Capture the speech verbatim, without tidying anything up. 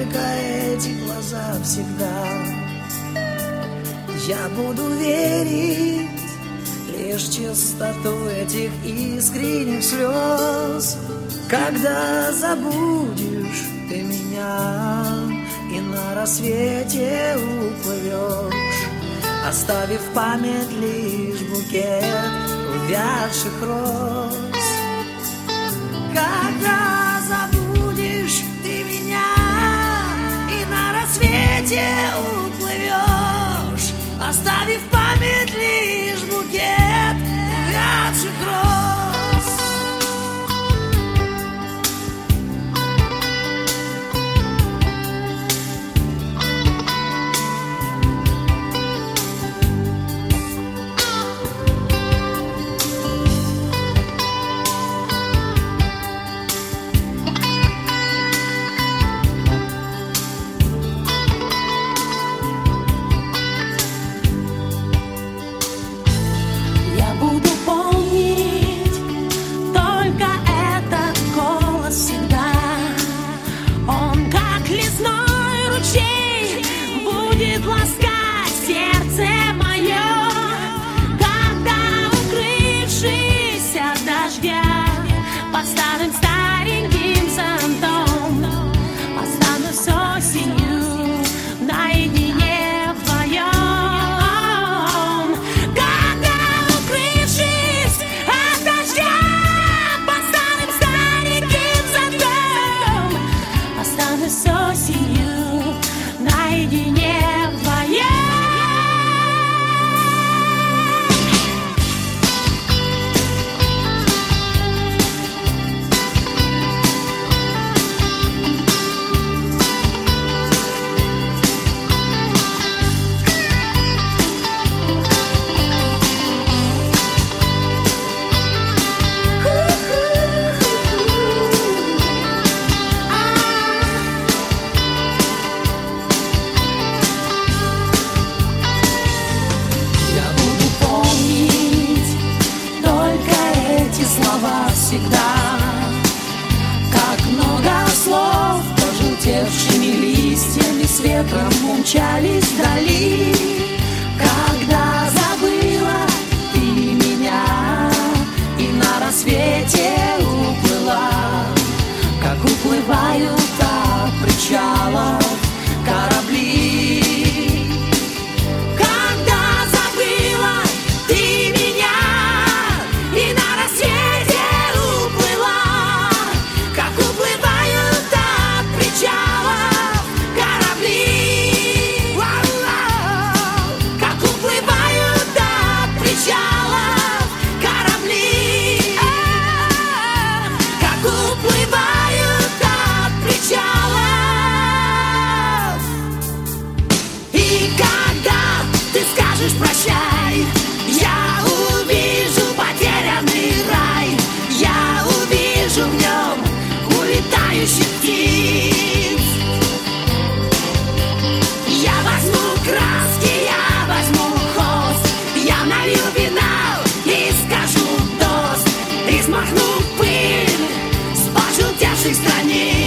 только эти глаза всегда. Я буду верить лишь чистоту этих искренних слез. Когда забудешь ты меня и на рассвете уплывешь, оставив в память лишь букет увядших роз. Когда забудешь ты меня и на рассвете уплывешь, оставив в память лишь букет увядших роз. Умчались вдали, когда забыла ты меня и на рассвете уплыла, как уплывают от причалов корабли. Когда забыла ты меня и на рассвете уплыла, как уплывают от причалов корабли. Прощай, я увижу потерянный рай, я увижу в нем улетающих птиц. Я возьму краски, я возьму холст, я налью вина и скажу тост, и смахну пыль с пожелтевших страниц.